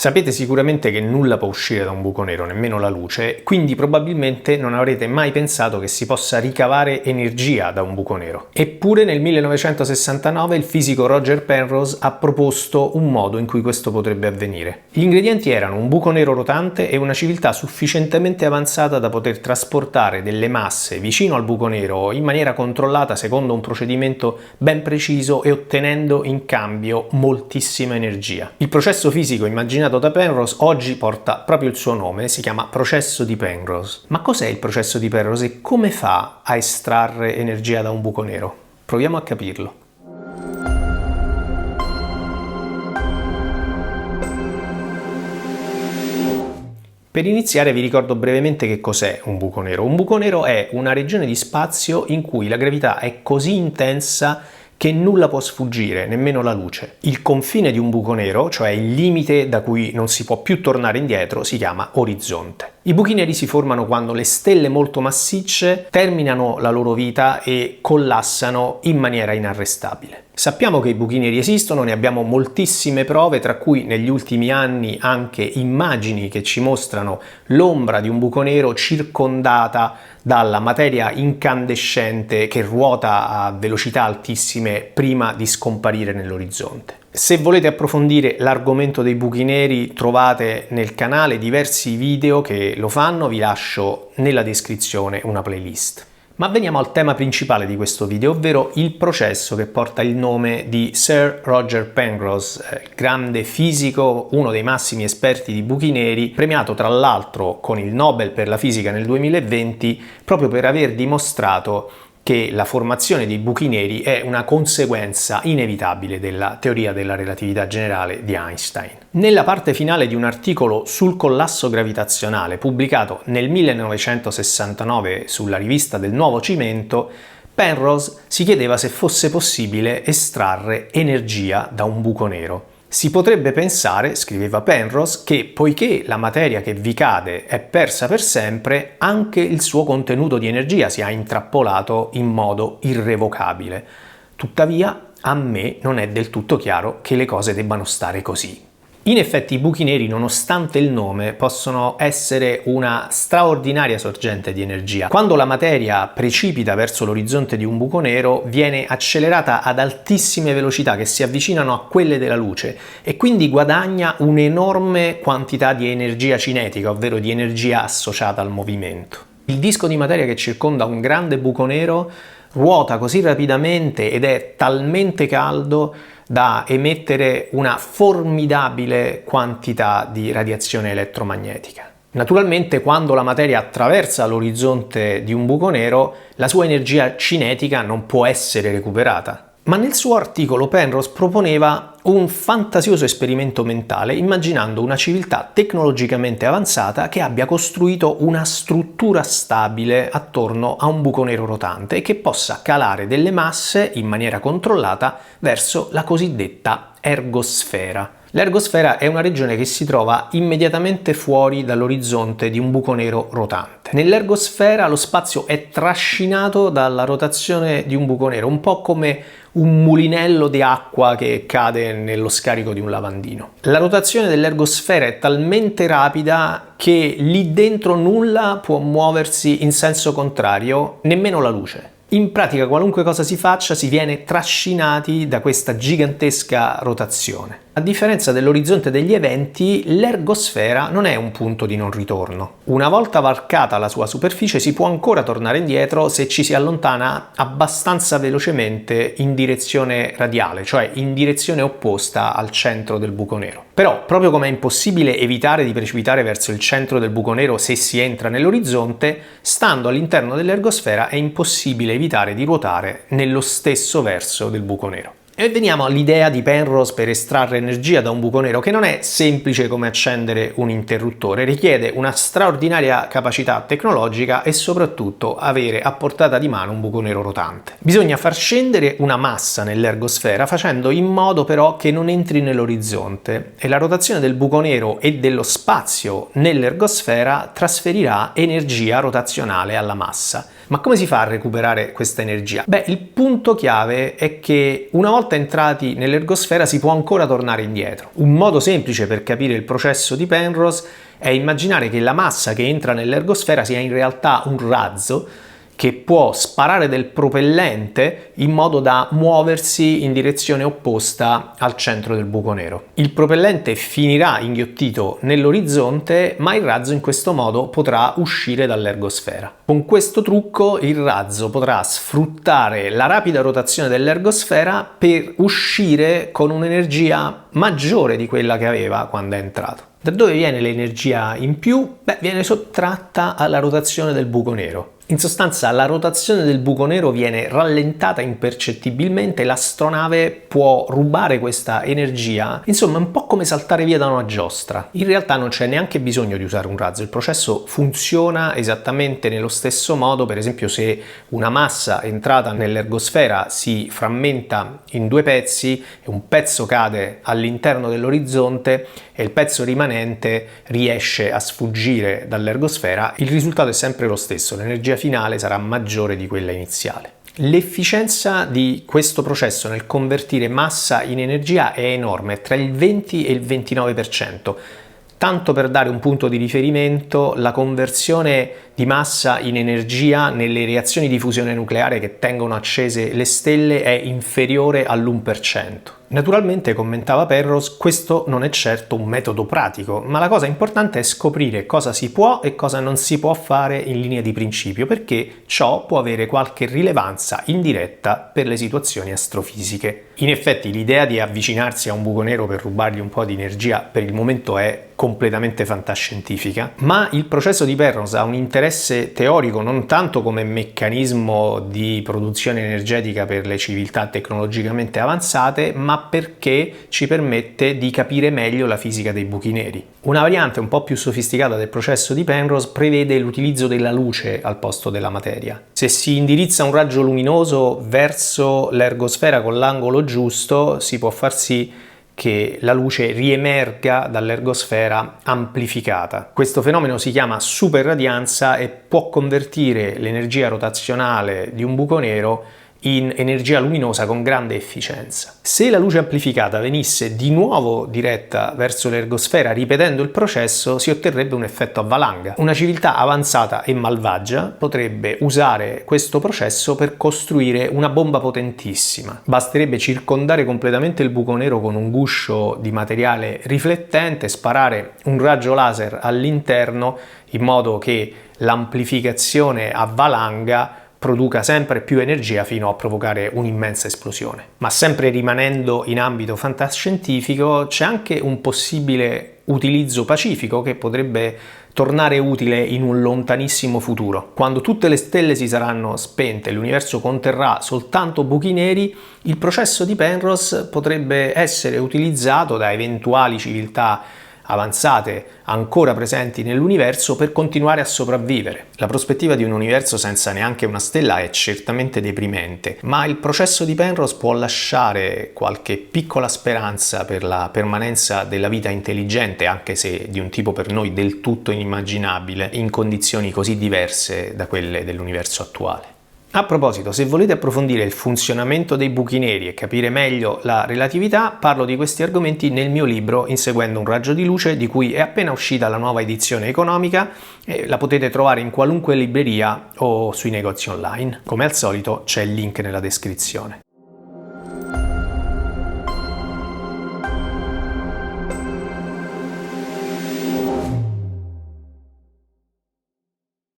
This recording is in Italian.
Sapete sicuramente che nulla può uscire da un buco nero, nemmeno la luce, quindi probabilmente non avrete mai pensato che si possa ricavare energia da un buco nero. Eppure nel 1969 il fisico Roger Penrose ha proposto un modo in cui questo potrebbe avvenire. Gli ingredienti erano un buco nero rotante e una civiltà sufficientemente avanzata da poter trasportare delle masse vicino al buco nero in maniera controllata secondo un procedimento ben preciso e ottenendo in cambio moltissima energia. Il processo fisico immaginato da Penrose oggi porta proprio il suo nome, si chiama processo di Penrose. Ma cos'è il processo di Penrose e come fa a estrarre energia da un buco nero? Proviamo a capirlo. Per iniziare vi ricordo brevemente che cos'è un buco nero. Un buco nero è una regione di spazio in cui la gravità è così intensa che nulla può sfuggire, nemmeno la luce. Il confine di un buco nero, cioè il limite da cui non si può più tornare indietro, si chiama orizzonte. I buchi neri si formano quando le stelle molto massicce terminano la loro vita e collassano in maniera inarrestabile. Sappiamo che i buchi neri esistono, ne abbiamo moltissime prove, tra cui negli ultimi anni anche immagini che ci mostrano l'ombra di un buco nero circondata dalla materia incandescente che ruota a velocità altissime prima di scomparire nell'orizzonte. Se volete approfondire l'argomento dei buchi neri trovate nel canale diversi video che lo fanno, vi lascio nella descrizione una playlist. Ma veniamo al tema principale di questo video, ovvero il processo che porta il nome di Sir Roger Penrose, grande fisico, uno dei massimi esperti di buchi neri, premiato tra l'altro con il Nobel per la fisica nel 2020 proprio per aver dimostrato che la formazione dei buchi neri è una conseguenza inevitabile della teoria della relatività generale di Einstein. Nella parte finale di un articolo sul collasso gravitazionale pubblicato nel 1969 sulla rivista del Nuovo Cimento, Penrose si chiedeva se fosse possibile estrarre energia da un buco nero. Si potrebbe pensare, scriveva Penrose, che poiché la materia che vi cade è persa per sempre, anche il suo contenuto di energia sia intrappolato in modo irrevocabile. Tuttavia, a me non è del tutto chiaro che le cose debbano stare così. In effetti i buchi neri, nonostante il nome, possono essere una straordinaria sorgente di energia. Quando la materia precipita verso l'orizzonte di un buco nero, viene accelerata ad altissime velocità che si avvicinano a quelle della luce e quindi guadagna un'enorme quantità di energia cinetica, ovvero di energia associata al movimento. Il disco di materia che circonda un grande buco nero ruota così rapidamente ed è talmente caldo da emettere una formidabile quantità di radiazione elettromagnetica. Naturalmente, quando la materia attraversa l'orizzonte di un buco nero, la sua energia cinetica non può essere recuperata. Ma nel suo articolo Penrose proponeva un fantasioso esperimento mentale immaginando una civiltà tecnologicamente avanzata che abbia costruito una struttura stabile attorno a un buco nero rotante e che possa calare delle masse in maniera controllata verso la cosiddetta ergosfera. L'ergosfera è una regione che si trova immediatamente fuori dall'orizzonte di un buco nero rotante. Nell'ergosfera lo spazio è trascinato dalla rotazione di un buco nero, un po' come un mulinello di acqua che cade nello scarico di un lavandino. La rotazione dell'ergosfera è talmente rapida che lì dentro nulla può muoversi in senso contrario, nemmeno la luce. In pratica qualunque cosa si faccia si viene trascinati da questa gigantesca rotazione. A differenza dell'orizzonte degli eventi, l'ergosfera non è un punto di non ritorno. Una volta varcata la sua superficie si può ancora tornare indietro se ci si allontana abbastanza velocemente in direzione radiale, cioè in direzione opposta al centro del buco nero. Però, proprio come è impossibile evitare di precipitare verso il centro del buco nero se si entra nell'orizzonte, stando all'interno dell'ergosfera è impossibile evitare di ruotare nello stesso verso del buco nero. E veniamo all'idea di Penrose per estrarre energia da un buco nero, che non è semplice come accendere un interruttore, richiede una straordinaria capacità tecnologica e soprattutto avere a portata di mano un buco nero rotante. Bisogna far scendere una massa nell'ergosfera facendo in modo però che non entri nell'orizzonte e la rotazione del buco nero e dello spazio nell'ergosfera trasferirà energia rotazionale alla massa. Ma come si fa a recuperare questa energia? Beh, il punto chiave è che una volta entrati nell'ergosfera si può ancora tornare indietro. Un modo semplice per capire il processo di Penrose è immaginare che la massa che entra nell'ergosfera sia in realtà un razzo che può sparare del propellente in modo da muoversi in direzione opposta al centro del buco nero. Il propellente finirà inghiottito nell'orizzonte, ma il razzo in questo modo potrà uscire dall'ergosfera. Con questo trucco il razzo potrà sfruttare la rapida rotazione dell'ergosfera per uscire con un'energia maggiore di quella che aveva quando è entrato. Da dove viene l'energia in più? Beh, viene sottratta alla rotazione del buco nero. In sostanza, la rotazione del buco nero viene rallentata impercettibilmente e l'astronave può rubare questa energia. Insomma, è un po' come saltare via da una giostra. In realtà non c'è neanche bisogno di usare un razzo, il processo funziona esattamente nello stesso modo. Per esempio, se una massa entrata nell'ergosfera si frammenta in due pezzi e un pezzo cade all'interno dell'orizzonte e il pezzo rimanente riesce a sfuggire dall'ergosfera, il risultato è sempre lo stesso, l'energia finale sarà maggiore di quella iniziale. L'efficienza di questo processo nel convertire massa in energia è enorme, tra il 20 e il 29%. Tanto per dare un punto di riferimento, la conversione di massa in energia nelle reazioni di fusione nucleare che tengono accese le stelle è inferiore all'1%. Naturalmente, commentava Penrose, questo non è certo un metodo pratico, ma la cosa importante è scoprire cosa si può e cosa non si può fare in linea di principio, perché ciò può avere qualche rilevanza indiretta per le situazioni astrofisiche. In effetti, l'idea di avvicinarsi a un buco nero per rubargli un po' di energia per il momento è completamente fantascientifica, ma il processo di Penrose ha un interesse teorico non tanto come meccanismo di produzione energetica per le civiltà tecnologicamente avanzate, ma perché ci permette di capire meglio la fisica dei buchi neri. Una variante un po' più sofisticata del processo di Penrose prevede l'utilizzo della luce al posto della materia. Se si indirizza un raggio luminoso verso l'ergosfera con l'angolo giusto, si può far sì che la luce riemerga dall'ergosfera amplificata. Questo fenomeno si chiama superradianza e può convertire l'energia rotazionale di un buco nero in energia luminosa con grande efficienza. Se la luce amplificata venisse di nuovo diretta verso l'ergosfera ripetendo il processo, si otterrebbe un effetto a valanga. Una civiltà avanzata e malvagia potrebbe usare questo processo per costruire una bomba potentissima. Basterebbe circondare completamente il buco nero con un guscio di materiale riflettente, sparare un raggio laser all'interno in modo che l'amplificazione a valanga produca sempre più energia fino a provocare un'immensa esplosione. Ma sempre rimanendo in ambito fantascientifico, c'è anche un possibile utilizzo pacifico che potrebbe tornare utile in un lontanissimo futuro. Quando tutte le stelle si saranno spente e l'universo conterrà soltanto buchi neri, il processo di Penrose potrebbe essere utilizzato da eventuali civiltà avanzate ancora presenti nell'universo per continuare a sopravvivere. La prospettiva di un universo senza neanche una stella è certamente deprimente, ma il processo di Penrose può lasciare qualche piccola speranza per la permanenza della vita intelligente, anche se di un tipo per noi del tutto inimmaginabile, in condizioni così diverse da quelle dell'universo attuale. A proposito, se volete approfondire il funzionamento dei buchi neri e capire meglio la relatività, parlo di questi argomenti nel mio libro Inseguendo un raggio di luce, di cui è appena uscita la nuova edizione economica e la potete trovare in qualunque libreria o sui negozi online. Come al solito c'è il link nella descrizione.